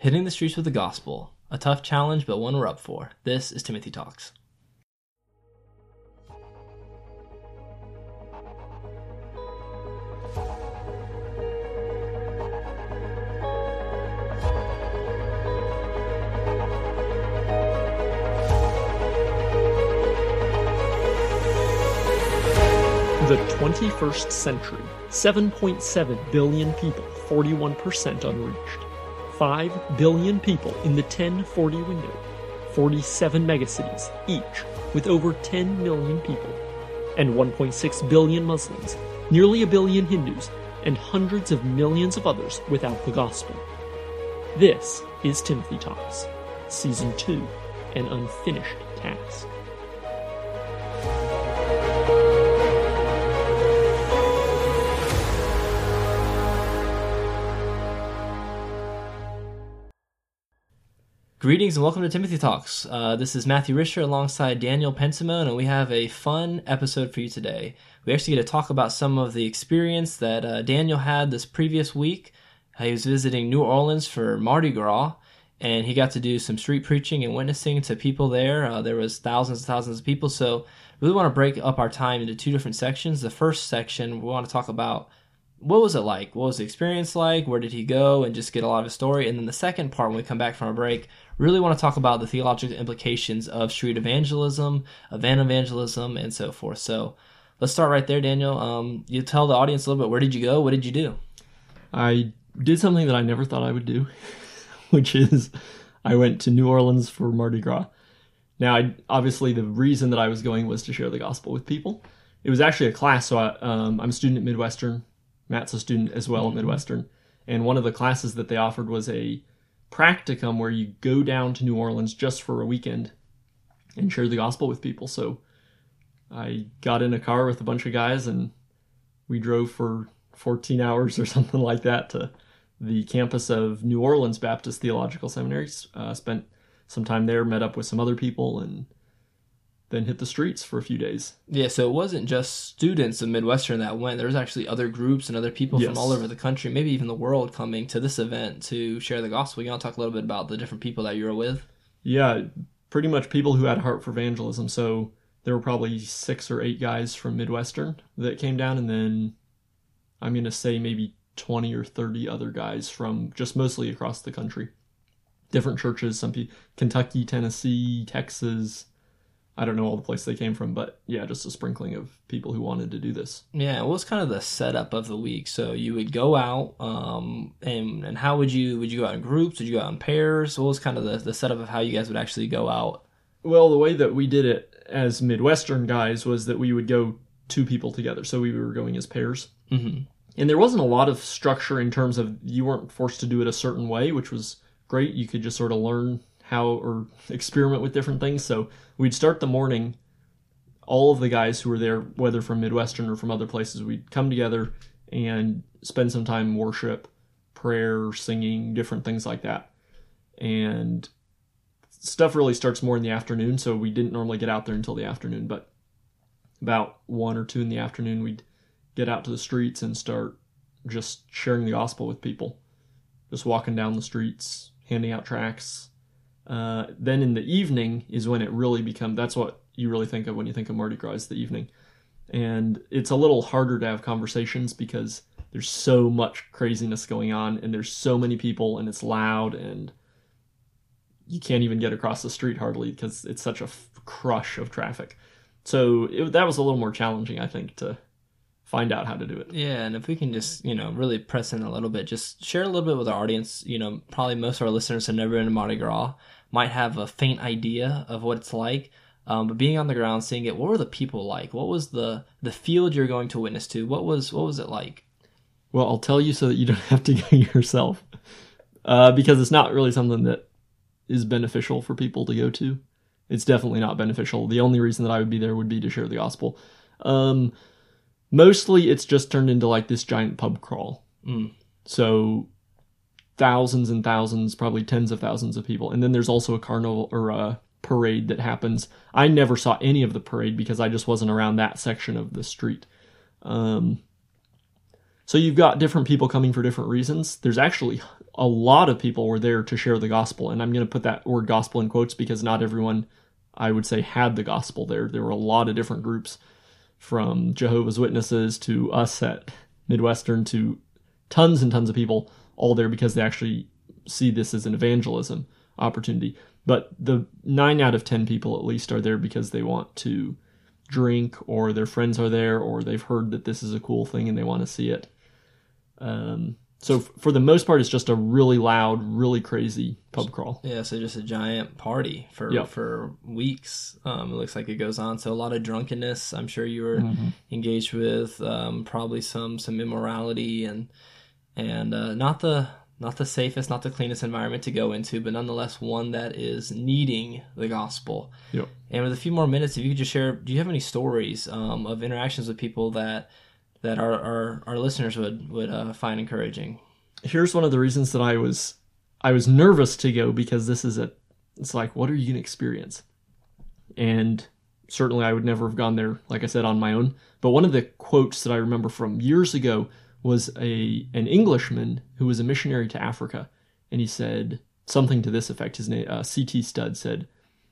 Hitting the streets with the gospel. A tough challenge, but one we're up for. This is Timothy Talks. The 21st century, 7.7 billion people, 41% unreached. 5 billion people in the 1040 window, 47 megacities, each with over 10 million people, and 1.6 billion Muslims, nearly a billion Hindus, and hundreds of millions of others without the gospel. This is Timothy Talks, Season 2, An Unfinished Task. Greetings and welcome to Timothy Talks. This is Matthew Risher alongside Daniel Pensimone, and we have a fun episode for you today. We actually get to talk about some of the experience that Daniel had this previous week. He was visiting New Orleans for Mardi Gras, and he got to do some street preaching and witnessing to people there. There was thousands and thousands of people, so we really want to break up our time into two different sections. The first section, we want to talk about what was it like? What was the experience like? Where did he go? And just get a lot of his story. And then the second part, when we come back from a break, really want to talk about the theological implications of street evangelism, of van evangelism, and so forth. So let's start right there, Daniel. You tell the audience a little bit, where did you go? What did you do? I did something that I never thought I would do, which is I went to New Orleans for Mardi Gras. Now, obviously, the reason that I was going was to share the gospel with people. It was actually a class, so I'm a student at Midwestern. Matt's a student as well at Midwestern. And one of the classes that they offered was a practicum where you go down to New Orleans just for a weekend and share the gospel with people. So I got in a car with a bunch of guys and we drove for 14 hours or something like that to the campus of New Orleans Baptist Theological Seminary. Spent some time there, met up with some other people, and then hit the streets for a few days. Yeah, so it wasn't just students of Midwestern that went. There was actually other groups and other people from all over the country, maybe even the world, coming to this event to share the gospel. You want to talk a little bit about the different people that you were with? Yeah, pretty much people who had a heart for evangelism. So there were probably 6 or 8 guys from Midwestern that came down, and then I'm going to say maybe 20 or 30 other guys from just mostly across the country. Different churches, some people, Kentucky, Tennessee, Texas. I don't know all the places they came from, but yeah, just a sprinkling of people who wanted to do this. Yeah, what was kind of the setup of the week? So you would go out, and how would you go out in groups? Would you go out in pairs? What was kind of the setup of how you guys would actually go out? Well, the way that we did it as Midwestern guys was that we would go 2 people together. So we were going as pairs. Mm-hmm. And there wasn't a lot of structure in terms of you weren't forced to do it a certain way, which was great. You could just sort of learn how or experiment with different things. So we'd start the morning, all of the guys who were there, whether from Midwestern or from other places, we'd come together and spend some time in worship, prayer, singing, different things like that. And stuff really starts more in the afternoon, so we didn't normally get out there until the afternoon, but about 1 or 2 in the afternoon, we'd get out to the streets and start just sharing the gospel with people. Just walking down the streets, handing out tracts. Then in the evening is when it really becomes, that's what you really think of when you think of Mardi Gras, is the evening. And it's a little harder to have conversations because there's so much craziness going on and there's so many people and it's loud and you can't even get across the street hardly because it's such a crush of traffic. So that was a little more challenging, I think, to find out how to do it. Yeah, and if we can just, really press in a little bit, just share a little bit with our audience. Probably most of our listeners have never been to Mardi Gras, might have a faint idea of what it's like, but being on the ground, seeing it, what were the people like? What was the field you're going to witness to? What was it like? Well, I'll tell you so that you don't have to go yourself, because it's not really something that is beneficial for people to go to. It's definitely not beneficial. The only reason that I would be there would be to share the gospel. Mostly it's just turned into like this giant pub crawl. So thousands and thousands, probably tens of thousands of people. And then there's also a carnival or a parade that happens. I never saw any of the parade because I just wasn't around that section of the street. So you've got different people coming for different reasons. There's actually a lot of people were there to share the gospel. And I'm going to put that word gospel in quotes because not everyone, I would say, had the gospel there. There were a lot of different groups, from Jehovah's Witnesses to us at Midwestern to tons and tons of people, all there because they actually see this as an evangelism opportunity. But the 9 out of 10 people at least are there because they want to drink, or their friends are there, or they've heard that this is a cool thing and they want to see it. So for the most part, it's just a really loud, really crazy pub crawl. Yeah, so just a giant party for weeks. It looks like it goes on. So a lot of drunkenness. I'm sure you were engaged with, probably some immorality and not the safest, not the cleanest environment to go into, but nonetheless one that is needing the gospel. Yep. And with a few more minutes, if you could just share, do you have any stories of interactions with people that our listeners would find encouraging? Here's one of the reasons that I was nervous to go, because it's like, what are you going to experience? And certainly I would never have gone there, like I said, on my own. But one of the quotes that I remember from years ago was an Englishman who was a missionary to Africa, and he said something to this effect. His name, C.T. Studd, said,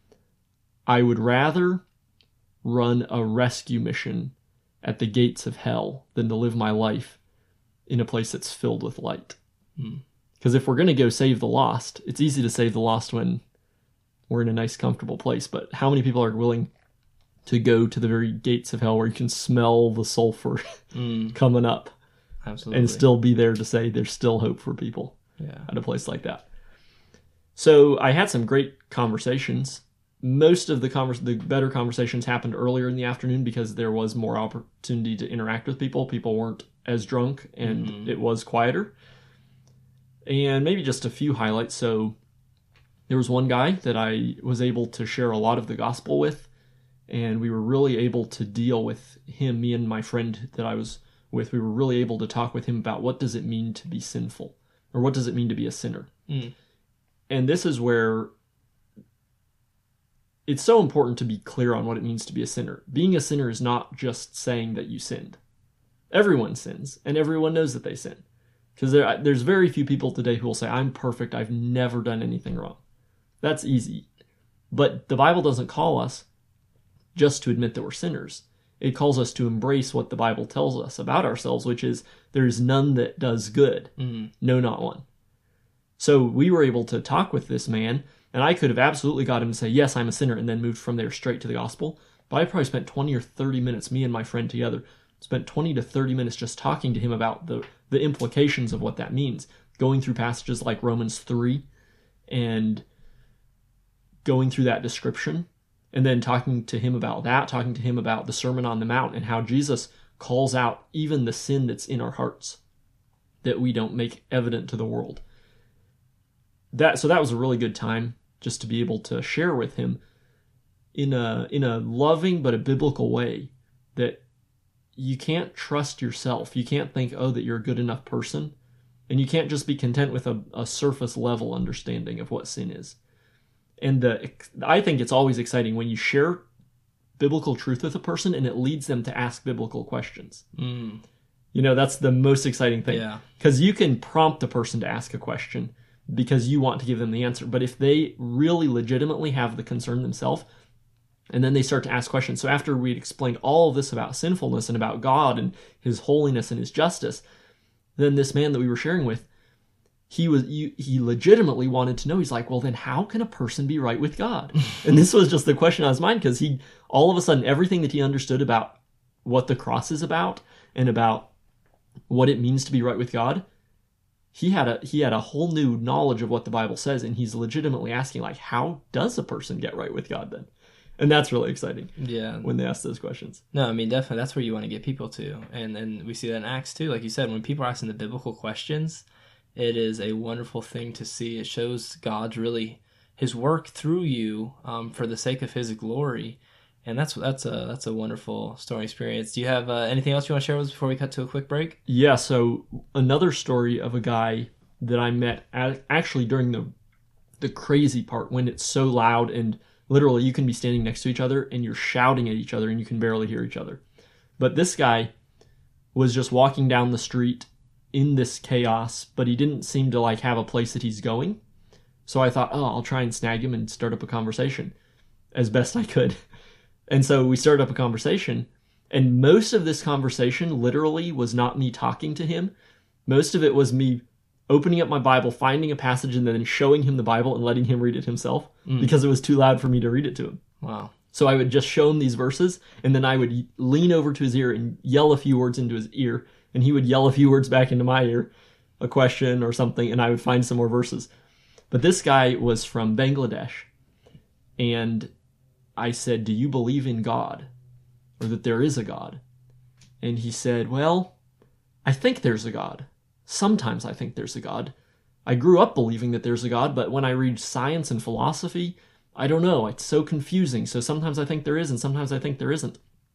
"I would rather run a rescue mission at the gates of hell than to live my life in a place that's filled with light." Because if we're going to go save the lost, it's easy to save the lost when we're in a nice, comfortable place. But how many people are willing to go to the very gates of hell where you can smell the sulfur coming up? Absolutely. And still be there to say there's still hope for people at a place like that. So I had some great conversations. Most of the better conversations happened earlier in the afternoon because there was more opportunity to interact with people. People weren't as drunk, and it was quieter. And maybe just a few highlights. So there was one guy that I was able to share a lot of the gospel with, and we were really able to deal with him, me and my friend that I was with. We were really able to talk with him about what does it mean to be sinful, or what does it mean to be a sinner. And this is where it's so important to be clear on what it means to be a sinner. Being a sinner is not just saying that you sinned. Everyone sins, and everyone knows that they sin. Because there's very few people today who will say, I'm perfect, I've never done anything wrong. That's easy. But the Bible doesn't call us just to admit that we're sinners. It calls us to embrace what the Bible tells us about ourselves, which is there is none that does good. No, not one. So we were able to talk with this man, and I could have absolutely got him to say, yes, I'm a sinner, and then moved from there straight to the gospel. But I probably spent 20 or 30 minutes, me and my friend together, spent 20 to 30 minutes just talking to him about the implications of what that means. Going through passages like Romans 3 and going through that description, and then talking to him about that, talking to him about the Sermon on the Mount and how Jesus calls out even the sin that's in our hearts that we don't make evident to the world. So that was a really good time just to be able to share with him in a loving but a biblical way that you can't trust yourself. You can't think, that you're a good enough person. And you can't just be content with a surface level understanding of what sin is. And I think it's always exciting when you share biblical truth with a person and it leads them to ask biblical questions. That's the most exciting thing. Because you can prompt a person to ask a question because you want to give them the answer. But if they really legitimately have the concern themselves, and then they start to ask questions. So after we'd explained all of this about sinfulness and about God and his holiness and his justice, then this man that we were sharing with, he legitimately wanted to know. He's like, well, then how can a person be right with God? And this was just the question on his mind, because he, all of a sudden, everything that he understood about what the cross is about and about what it means to be right with God, he had a whole new knowledge of what the Bible says, and he's legitimately asking, like, how does a person get right with God then? And that's really exciting. When they ask those questions. No, I mean, definitely that's where you want to get people to. And we see that in Acts too. Like you said, when people are asking the biblical questions, it is a wonderful thing to see. It shows God's really his work through you for the sake of his glory. And that's a wonderful story experience. Do you have anything else you want to share with us before we cut to a quick break? Yeah, so another story of a guy that I met actually during the crazy part, when it's so loud and literally you can be standing next to each other and you're shouting at each other and you can barely hear each other. But this guy was just walking down the street in this chaos, but he didn't seem to like have a place that he's going. So I thought, oh, I'll try and snag him and start up a conversation as best I could. And so we started up a conversation, and most of this conversation literally was not me talking to him. Most of it was me opening up my Bible, finding a passage, and then showing him the Bible and letting him read it himself because it was too loud for me to read it to him. Wow. So I would just show him these verses, and then I would lean over to his ear and yell a few words into his ear, and he would yell a few words back into my ear, a question or something, and I would find some more verses. But this guy was from Bangladesh, and I said, do you believe in God, or that there is a God? And he said, well, I think there's a God. Sometimes I think there's a God. I grew up believing that there's a God, but when I read science and philosophy, I don't know. It's so confusing. So sometimes I think there is, and sometimes I think there isn't.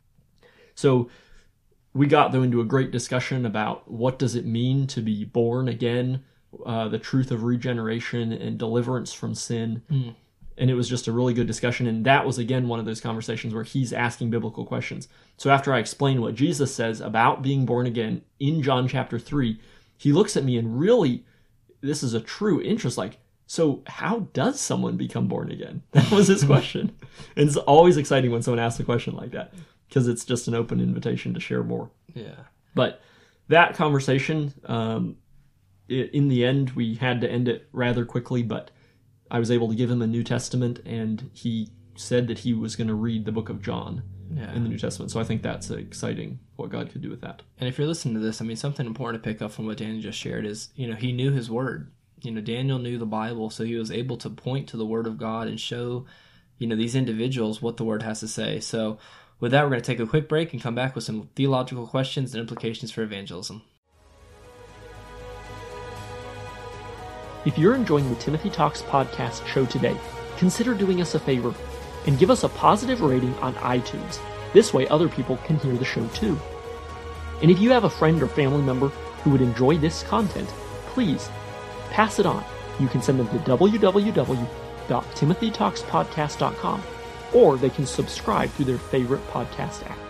So we got, though, into a great discussion about what does it mean to be born again, the truth of regeneration and deliverance from sin. And it was just a really good discussion. And that was, again, one of those conversations where he's asking biblical questions. So after I explain what Jesus says about being born again in John chapter 3, he looks at me and really, this is a true interest, like, so how does someone become born again? That was his question. And it's always exciting when someone asks a question like that, because it's just an open invitation to share more. Yeah. But that conversation, in the end, we had to end it rather quickly, but I was able to give him a New Testament, and he said that he was going to read the book of John in the New Testament. So I think that's exciting, what God could do with that. And if you're listening to this, I mean, something important to pick up from what Daniel just shared is, he knew his word. Daniel knew the Bible, so he was able to point to the word of God and show, these individuals what the word has to say. So with that, we're going to take a quick break and come back with some theological questions and implications for evangelism. If you're enjoying the Timothy Talks podcast show today, consider doing us a favor and give us a positive rating on iTunes. This way other people can hear the show too. And if you have a friend or family member who would enjoy this content, please pass it on. You can send them to www.timothytalkspodcast.com, or they can subscribe through their favorite podcast app.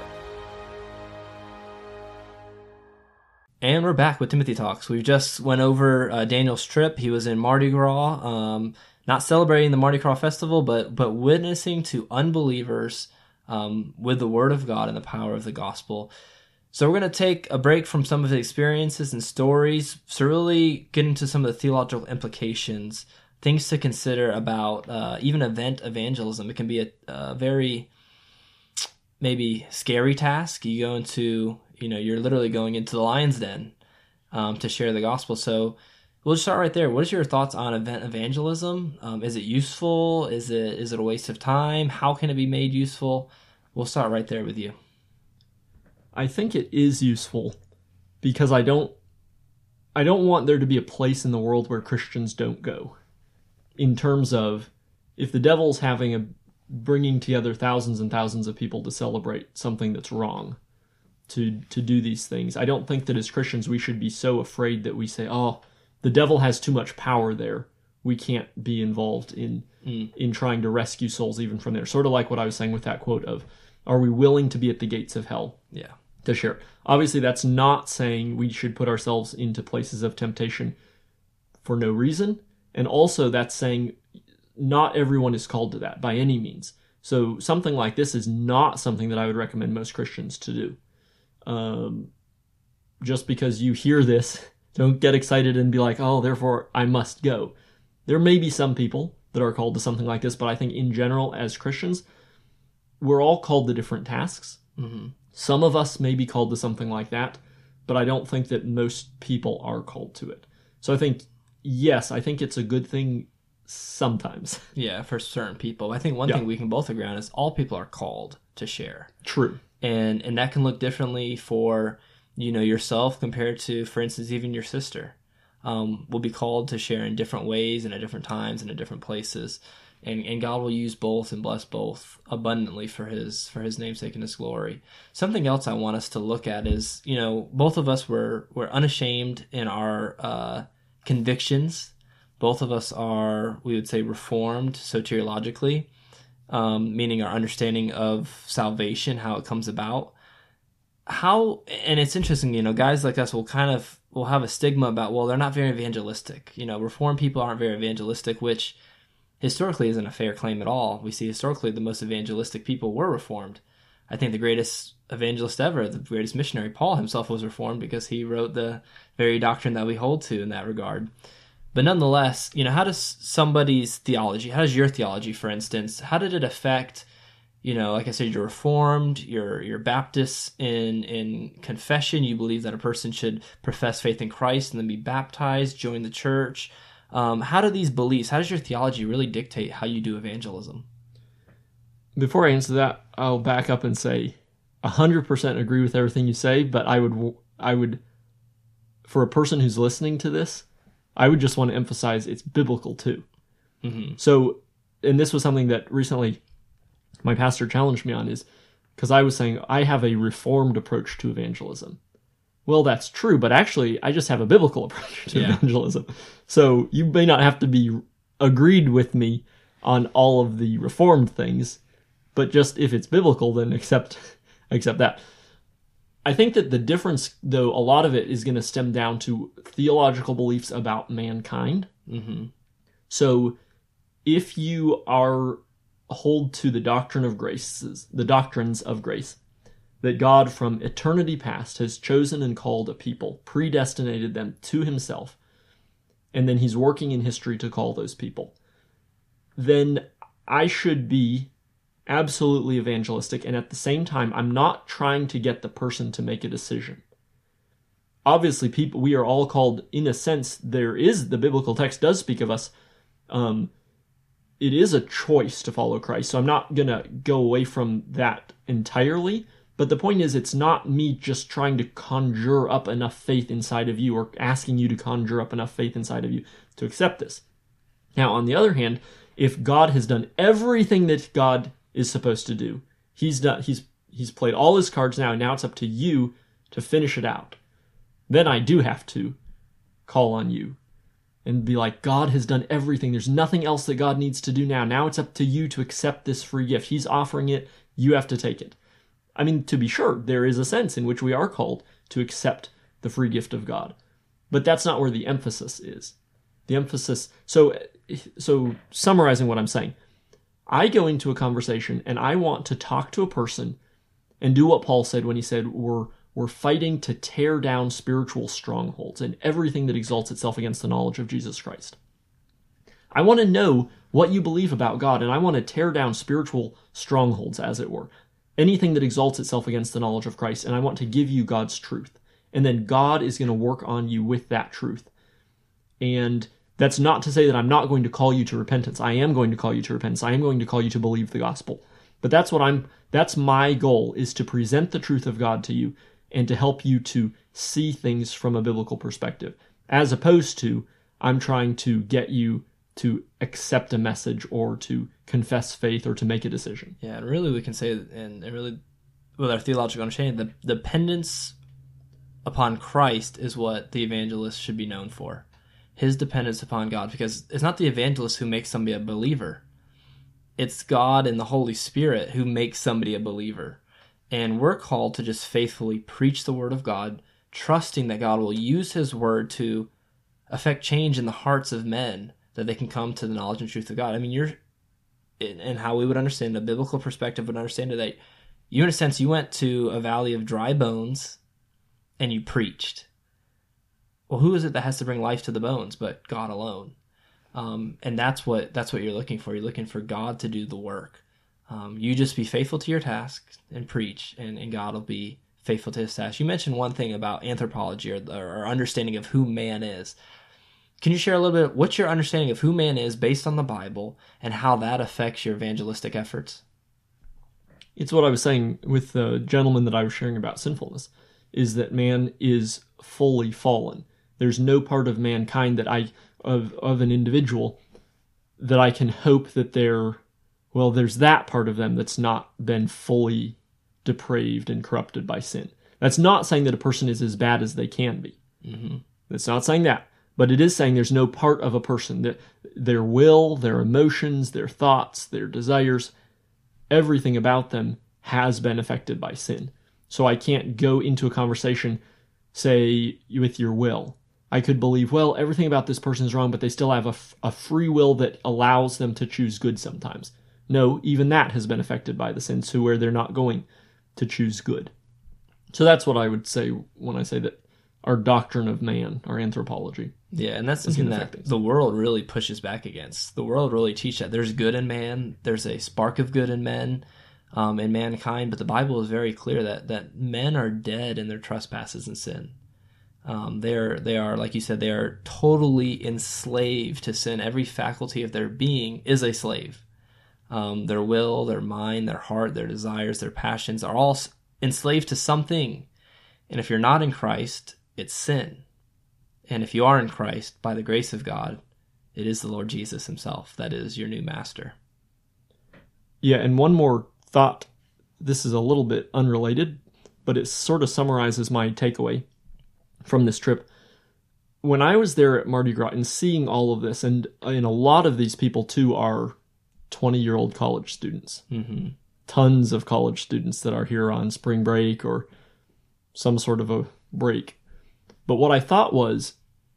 And we're back with Timothy Talks. We just went over Daniel's trip. He was in Mardi Gras, not celebrating the Mardi Gras festival, but witnessing to unbelievers with the word of God and the power of the gospel. So we're going to take a break from some of the experiences and stories to really get into some of the theological implications, things to consider about even event evangelism. It can be a very maybe scary task. You go into, you're literally going into the lion's den to share the gospel. So we'll just start right there. What is your thoughts on event evangelism? Is it useful? Is it a waste of time? How can it be made useful? We'll start right there with you. I think it is useful because I don't want there to be a place in the world where Christians don't go. In terms of, if the devil's bringing together thousands and thousands of people to celebrate something that's wrong, to do these things, I don't think that as Christians we should be so afraid that we say, oh, the devil has too much power there. We can't be involved in trying to rescue souls even from there. Sort of like what I was saying with that quote of, are we willing to be at the gates of hell? Yeah. To share. Obviously, that's not saying we should put ourselves into places of temptation for no reason. And also, that's saying not everyone is called to that by any means. So something like this is not something that I would recommend most Christians to do. Just because you hear this, don't get excited and be like, oh, therefore I must go. There may be some people that are called to something like this, but I think in general, as Christians, we're all called to different tasks. Mm-hmm. Some of us may be called to something like that, but I don't think that most people are called to it. So I think, yes, I think it's a good thing sometimes. Yeah, for certain people. I think one thing we can both agree on is all people are called to share. True. And that can look differently for, yourself compared to, for instance, even your sister. Will be called to share in different ways and at different times and at different places. And God will use both and bless both abundantly for his namesake and his glory. Something else I want us to look at is, both of us were unashamed in our convictions. Both of us are, we would say, reformed soteriologically, meaning our understanding of salvation, how it comes about. how, and it's interesting, guys like us will have a stigma about, well, they're not very evangelistic. Reformed people aren't very evangelistic, which historically isn't a fair claim at all. We see historically the most evangelistic people were Reformed. I think the greatest evangelist ever, the greatest missionary, Paul himself, was Reformed because he wrote the very doctrine that we hold to in that regard. But nonetheless, how does somebody's theology, how does your theology, for instance, how did it affect, like I said, you're Reformed, you're Baptist in confession, you believe that a person should profess faith in Christ and then be baptized, join the church. How do these beliefs, how does your theology really dictate how you do evangelism? Before I answer that, I'll back up and say 100% agree with everything you say, but I would, for a person who's listening to this, I would just want to emphasize it's biblical too. Mm-hmm. So, and this was something that recently my pastor challenged me on, is because I was saying I have a Reformed approach to evangelism. Well, that's true, but actually I just have a biblical approach to evangelism. So you may not have to be agreed with me on all of the Reformed things, but just if it's biblical, then accept that. I think that the difference, though, a lot of it is going to stem down to theological beliefs about mankind. Mm-hmm. So if you hold to the doctrines of grace, that God from eternity past has chosen and called a people, predestinated them to himself, and then he's working in history to call those people, then I should be absolutely evangelistic, and at the same time, I'm not trying to get the person to make a decision. Obviously, we are all called, in a sense, the biblical text does speak of us. It is a choice to follow Christ, so I'm not going to go away from that entirely, but the point is, it's not me just trying to conjure up enough faith inside of you, or asking you to conjure up enough faith inside of you to accept this. Now, on the other hand, if God has done everything that God is supposed to do, he's played all his cards now it's up to you to finish it out, then I do have to call on you and be like, God has done everything, there's nothing else that God needs to do now it's up to you to accept this free gift. He's offering it, you have to take it. I mean, to be sure, there is a sense in which we are called to accept the free gift of God, but that's not where the emphasis is. The emphasis, so summarizing what I'm saying, I go into a conversation and I want to talk to a person and do what Paul said when he said we're fighting to tear down spiritual strongholds and everything that exalts itself against the knowledge of Jesus Christ. I want to know what you believe about God, and I want to tear down spiritual strongholds, as it were. Anything that exalts itself against the knowledge of Christ, and I want to give you God's truth. And then God is going to work on you with that truth. And that's not to say that I'm not going to call you to repentance. I am going to call you to repentance. I am going to call you to believe the gospel. But that's my goal, is to present the truth of God to you and to help you to see things from a biblical perspective, as opposed to I'm trying to get you to accept a message or to confess faith or to make a decision. Yeah, and really we can say, and really with our theological understanding, the dependence upon Christ is what the evangelist should be known for. His dependence upon God, because it's not the evangelist who makes somebody a believer. It's God and the Holy Spirit who makes somebody a believer. And we're called to just faithfully preach the word of God, trusting that God will use his word to affect change in the hearts of men, that they can come to the knowledge and truth of God. I mean, and how we would understand, a biblical perspective would understand it, that you, in a sense, you went to a valley of dry bones and you preached. Well, who is it that has to bring life to the bones but God alone? And that's what you're looking for. You're looking for God to do the work. You just be faithful to your task and preach, and God will be faithful to his task. You mentioned one thing about anthropology, or understanding of who man is. Can you share a little bit, what's your understanding of who man is based on the Bible, and how that affects your evangelistic efforts? It's what I was saying with the gentleman that I was sharing about sinfulness, is that man is fully fallen. There's no part of mankind that of an individual that I can hope that there's that part of them that's not been fully depraved and corrupted by sin. That's not saying that a person is as bad as they can be. Mm-hmm. That's not saying that. But it is saying there's no part of a person that their will, their emotions, their thoughts, their desires, everything about them has been affected by sin. So I can't go into a conversation, say, with your will. I could believe, well, everything about this person is wrong, but they still have a free will that allows them to choose good sometimes. No, even that has been affected by the sin, so where they're not going to choose good. So that's what I would say when I say that our doctrine of man, our anthropology. Yeah, and that's something that the world really pushes back against. The world really teaches that there's good in man, there's a spark of good in men, in mankind, but the Bible is very clear that men are dead in their trespasses and sin. They are, like you said, they are totally enslaved to sin. Every faculty of their being is a slave. Their will, their mind, their heart, their desires, their passions are all enslaved to something. And if you're not in Christ, it's sin. And if you are in Christ, by the grace of God, it is the Lord Jesus himself that is your new master. Yeah, and one more thought. This is a little bit unrelated, but it sort of summarizes my takeaway from this trip. When I was there at Mardi Gras and seeing all of this, and a lot of these people too are 20-year-old college students. Mm-hmm. Tons of college students that are here on spring break or some sort of a break. But what I thought was,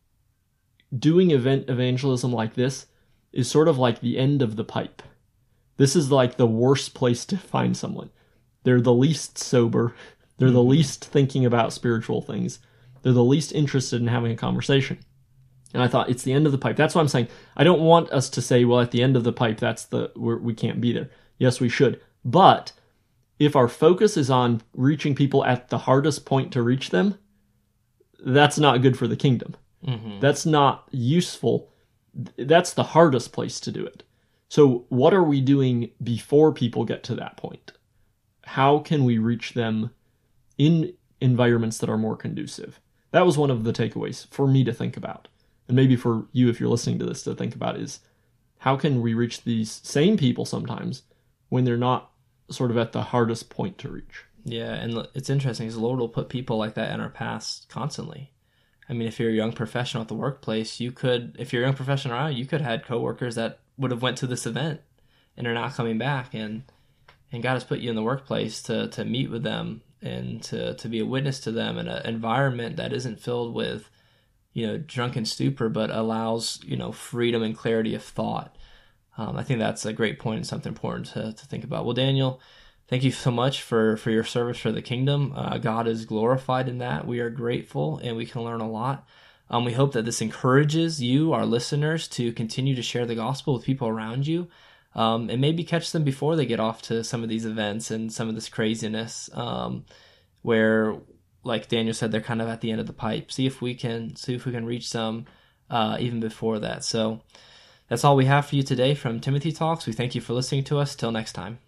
doing event evangelism like this is sort of like the end of the pipe. This is like the worst place to find someone. They're the least sober. They're the least thinking about spiritual things. They're the least interested in having a conversation. And I thought, it's the end of the pipe. That's what I'm saying. I don't want us to say, well, at the end of the pipe, we can't be there. Yes, we should. But if our focus is on reaching people at the hardest point to reach them, that's not good for the kingdom. Mm-hmm. That's not useful. That's the hardest place to do it. So what are we doing before people get to that point? How can we reach them in environments that are more conducive? That was one of the takeaways for me to think about. And maybe for you, if you're listening to this, to think about is, how can we reach these same people sometimes when they're not sort of at the hardest point to reach? Yeah, and it's interesting because the Lord will put people like that in our paths constantly. I mean, if you're a young professional at the workplace, if you're a young professional around, you could have had coworkers that would have went to this event and are not coming back. And God has put you in the workplace to meet with them and to be a witness to them in an environment that isn't filled with, drunken stupor, but allows, freedom and clarity of thought. I think that's a great point and something important to think about. Well, Daniel, thank you so much for your service for the kingdom. God is glorified in that. We are grateful and we can learn a lot. We hope that this encourages you, our listeners, to continue to share the gospel with people around you, and maybe catch them before they get off to some of these events and some of this craziness, where, like Daniel said, they're kind of at the end of the pipe. See if we can reach some even before that. So that's all we have for you today from Timothy Talks. We thank you for listening to us. Till next time.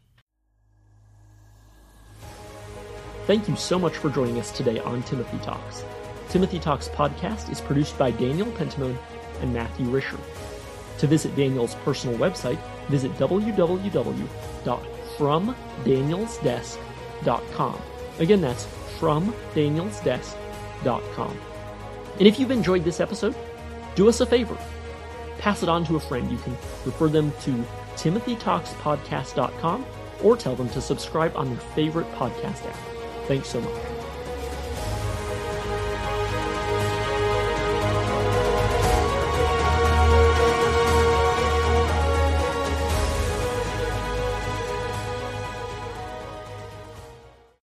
Thank you so much for joining us today on Timothy Talks. Timothy Talks podcast is produced by Daniel Pentimone and Matthew Risher. To visit Daniel's personal website, visit www.fromdanielsdesk.com. Again, that's fromdanielsdesk.com. And if you've enjoyed this episode, do us a favor. Pass it on to a friend. You can refer them to timothytalkspodcast.com or tell them to subscribe on their favorite podcast app. Thanks so much.